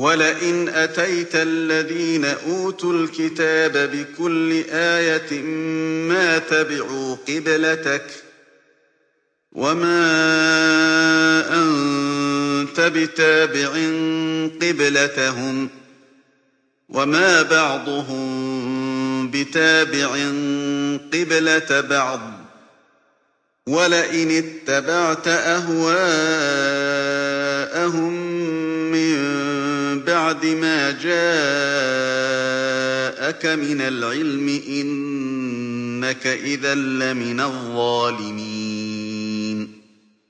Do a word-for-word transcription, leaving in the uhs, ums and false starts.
وَلَئِنْ أَتَيْتَ الَّذِينَ أُوتُوا الْكِتَابَ بِكُلِّ آيَةٍ مَّا تَبِعُوا قِبْلَتَكَ وَمَا أَنتَ بِتَابِعٍ قِبْلَتَهُمْ وَمَا بَعْضُهُم بِتَابِعٍ قِبْلَةَ بَعْضٍ ۚ وَلَئِنِ اتَّبَعْتَ أَهْوَاءَهُم مِّن بَعْدِ مَا جَاءَكَ مِنَ الْعِلْمِ إِنَّكَ إِذًا لَّمِنَ الظَّالِمِينَ